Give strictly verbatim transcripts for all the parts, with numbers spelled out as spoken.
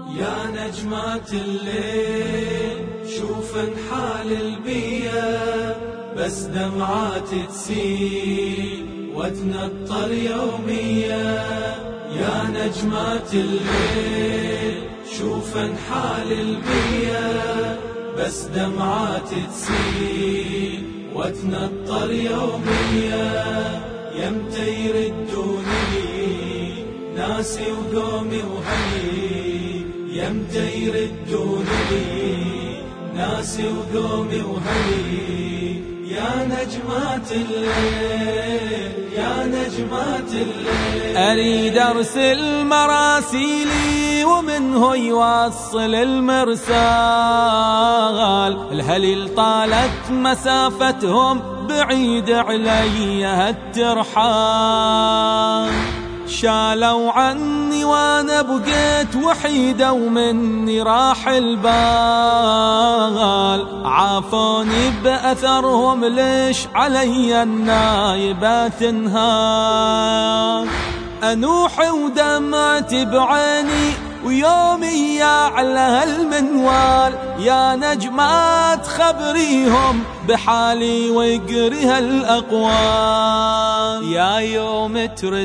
يا نجمات الليل شوفن حال البيا، بس دمعات تسيل وتنطر يوميا. يا نجمات الليل شوفن حال البيا، بس دمعات تسيل وتنطر يوميا. يمتى يردوني ناسي وقومي وهلي، يمتى يردوني ناسي وقومي وهلي. يا نجمات الليل يا نجمات الليل، أريد أرسل مراسيلي ومنه يوصل المرسال. الهليل طالت مسافتهم بعيد علي هالترحال. شالوا عني وانا بقيت وحيدة ومني راح البال. عافوني بأثرهم ليش علي النايبات انهار. أنوح ودمعتي بعيني ويومي يعلى هالمنوال. يا نجمات خبريهم بحالي ويقري هالأقوال. يا يوم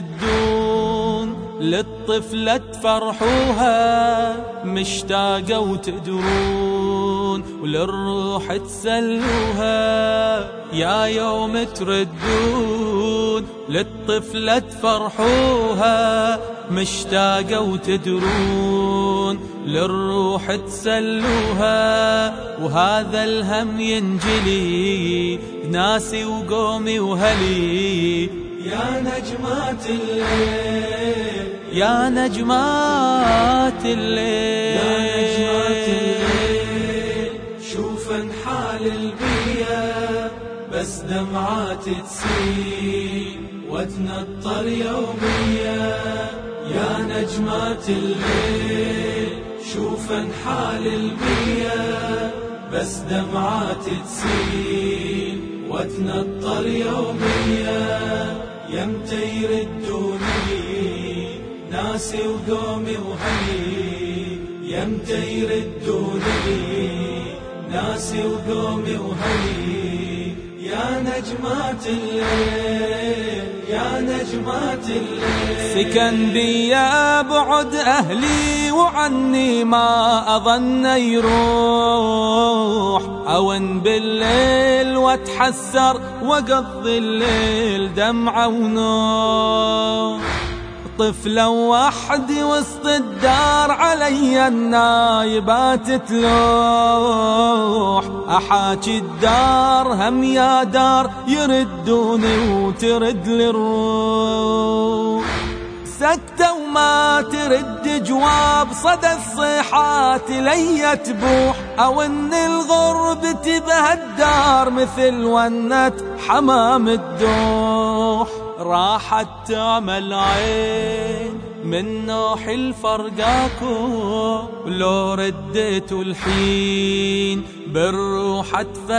تردون للطفلة تفرحوها، مشتاقة وتدرون وللروح تسلوها. يا يوم تردون للطفلة تفرحوها، مشتاقة وتدرون للروح تسلوها. وهذا الهم ينجلي ناسي وقومي وهلي. يا نجمات الليل يا نجمات الليل يا نجمات الليل شوفن حال البيا، بس دمعات تسيل وتنطر يوميا. يا نجمات الليل شوفن حال البيا، بس دمعات تسيل وتنطر يوميا. يمتى يردوني ناسي وقومي وهلي، يمتى يردوني ناسي وقومي وهلي. يا نجمات الليل يا نجمات الليل، سكن بيا بعد أهلي وعني ما أظن يروح. أون بالليل واتحسر وقضي الليل دمعة ونوح. طفلة وحدي وسط الدار علي النايبات تلوح. أحاكي الدار هم يا دار يردوني وترد للروح. سكتة وما ترد جواب صدى الصيحات لي تبوح. أو ان الغربة بهالدار مثل ونة حمام الدوح. راحت تعمل عين من نوح الفرقاكو، لو رديتوا الحين بالروح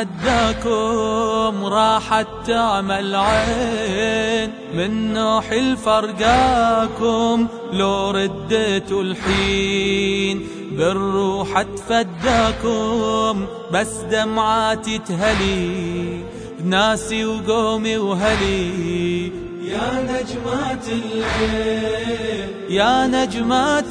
اتفداكم. راحت تعمل عين من نوح الفرقاكم، لو رديتوا الحين بالروح اتفداكم. بس دمعاتي تهلي ناسي وقومي وهلي. يا نجمات الليل يا نجمات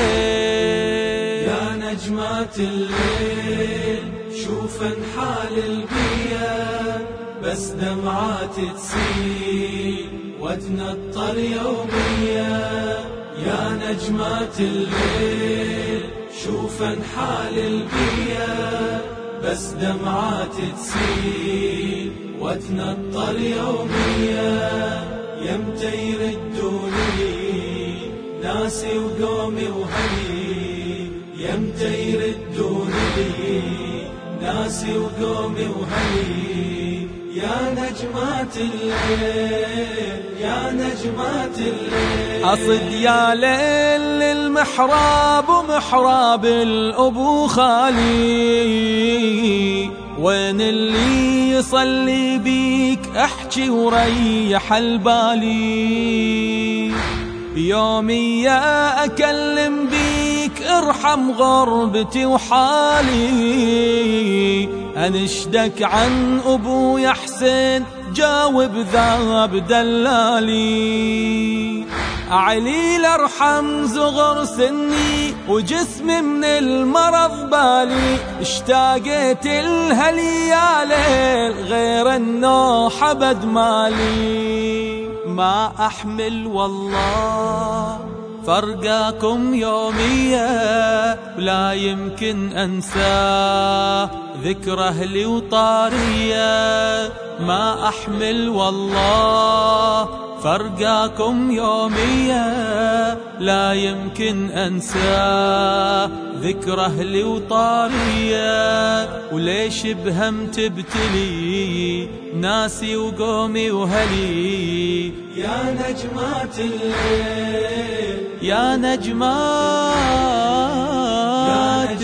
الليل يا نجمات الليل شوفن حال البيا، بس دمعات تسيل وتنطر يوميا. يا نجمات الليل شوفن حال البيا، بس دمعات تسيل وتنطر يوميا. يمتى يردوني ناسي وقومي وهلي، يمتى يردوني ناسي وقومي وهلي. يا نجمات الليل يا نجمات الليل، أصد يا ليل للمحراب ومحراب الأبو خالي. وين اللي يصلي بيك احكي وريح البالي. يومي يا أكلم بيك ارحم غربتي وحالي، أنشدك عن أبويا حسين جاوب ذاب دلالي. عليل ارحم زغر سني وجسمي من المرض بالي، اشتاقت لها ليالي غير النوح ابد مالي. ما احمل والله فرقاكم يومية ولا يمكن انساه ذكرى اهلي وطارية. ما احمل والله فرقاكم يومية لا يمكن أنساه ذكرى أهلي وطارية. وليش بهم تبتلي ناسي وقومي وهلي، يا نجمات الليل يا نجمات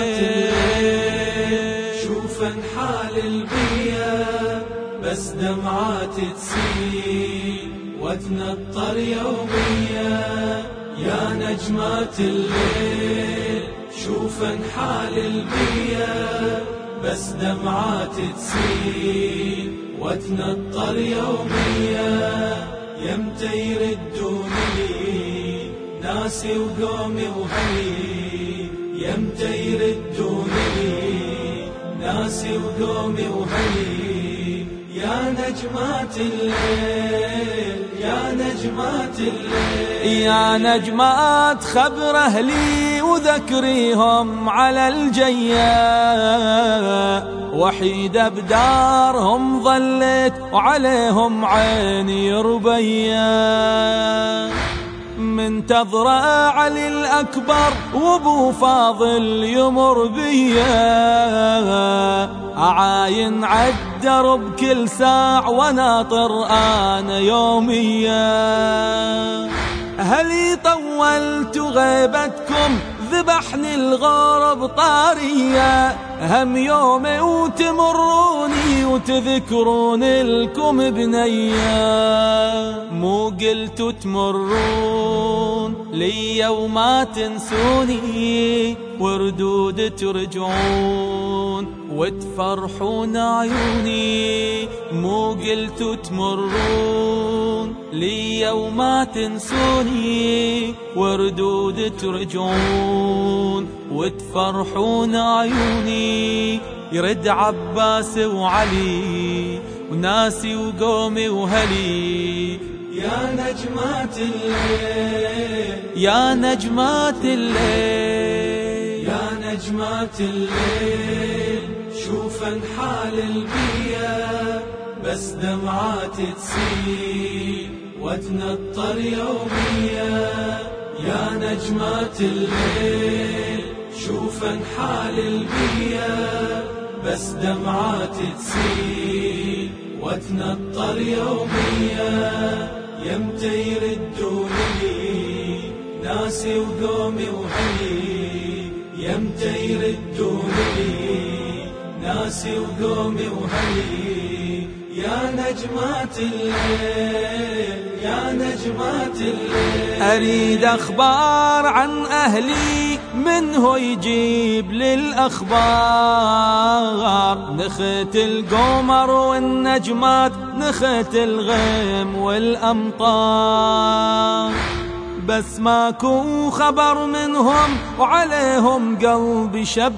الليل. شوفن حال البيا بس دمعات تسيل وتنطر يوميا. يا نجمات الليل شوفن حال البيا بس دمعات تسيل وتنطر يوميا. يمتى يردون لي ناسي وقومي وهلي، يمتى يردون لي ناسي وقومي وهلي. يا نجمات الليل يا نجمات الليل. يا نجمات خبر أهلي وذكريهم على الجية، وحيدة بدارهم ظلت وعليهم عيني ربية. منتظرة علي الأكبر وابو فاضل يمر بيا، أعاين عالدرب كل ساع وناطر أنا يوميا. هلي طولت غيبتكم ذبحني الغرب طارية، هم يومي وتمروني وتذكرون لكم بنية. مو قلتوا تمرون لي وما تنسوني، وردود ترجعون وتفرحون عيوني. مو قلتوا تمرون لي وما تنسوني، وردود ترجعون وتفرحون عيوني. يرد عباس وعلي وناسي وقومي وهلي. يا نجمات الليل يا نجمات الليل. يا نجمات الليل شوفن حال البيا بس دمعات تسيل وتنطر يوميا. يا نجمات الليل شوفن حال البيا بس دمعات تسيل وتنطر يوميا. يمتى يردون لي ناسي وقومي وهلي، يمتى يردون لي ناسي وقومي وهلي. يا نجمات الليل يا نجمات الليل. أريد أخبار عن أهلي من هو يجيب للأخبار. نخت القمر والنجمات نخت الغيم والأمطار، بس ماكو خبر منهم وعليهم قلبي شب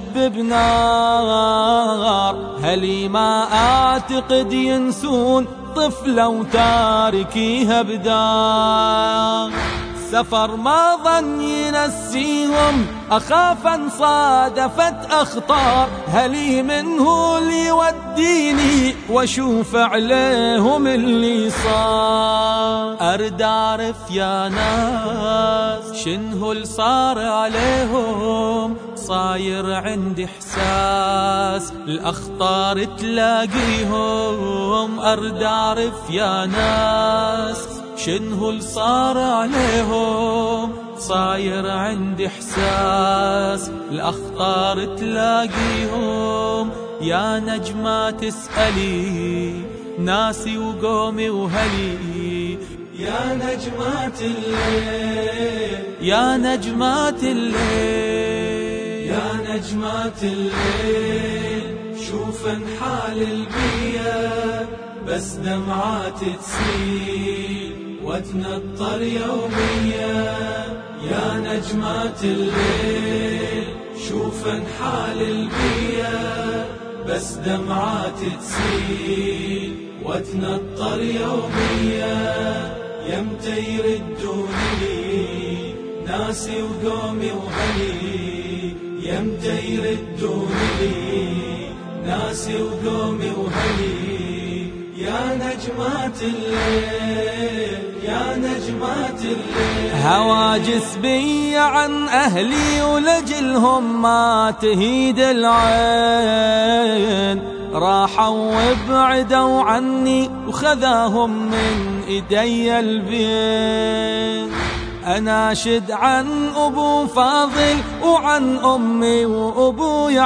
بنار. هلي ما أعتقد ينسون طفلة وتاركيها بدار. سفر ما ظن ينسيهم أخاف أن صادفت أخطار. هلي منه اللي يوديني واشوف عليهم اللي صار. أرد أعرف يا ناس شنهو اللي صار عليهم، صاير عندي إحساس الأخطار تلاقيهم. أرد أعرف يا ناس شنهو اللي صار عليهم، صاير عندي إحساس الأخطار تلاقيهم. يا نجمة تسألي ناسي وقومي وهلي، يا نجمات الليل يا نجمات الليل يا نجمات الليل شوفن حال البيا بس دمعات تسيل وتنطر يوميا. يا نجمات الليل شوفن حال البيا بس دمعات تسيل وتنطر يوميا. يمتى يردون لي ناسي وقومي وهلي، يمتى يردون لي ناسي وقومي وهلي. يا نجمات الليل يا نجمات الليل هواجس بي عن أهلي ولجلهم ما تهيد العين، راحوا وابعدوا عني وخذاهم من إيدي البين. أناشد عن أبو فاضل وعن أمي وأبو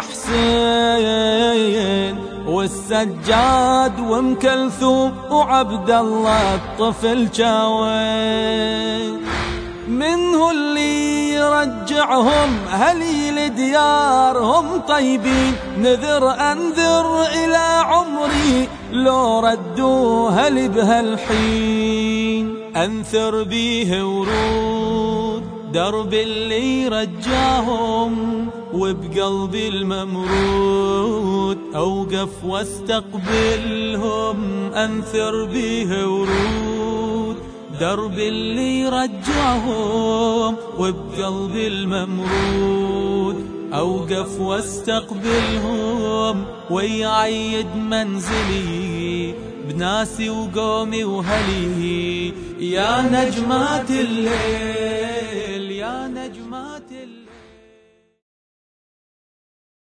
حسين والسجاد وام كلثوم وعبد الله الطفل شاوين. منه اللي يرجعهم هلي لديارهم طيبين، نذر أنذر إلى عمري لو ردوها لي بهالحين. أنثر بيه ورود درب اللي رجاهم وبقلبي الممرود أوقف واستقبلهم. أنثر بيه ورود درب اللي رجعهم وبقلبي الممرود أوقف واستقبلهم ويعيد منزلي بناسي وقومي وهلي. يا نجمات الليل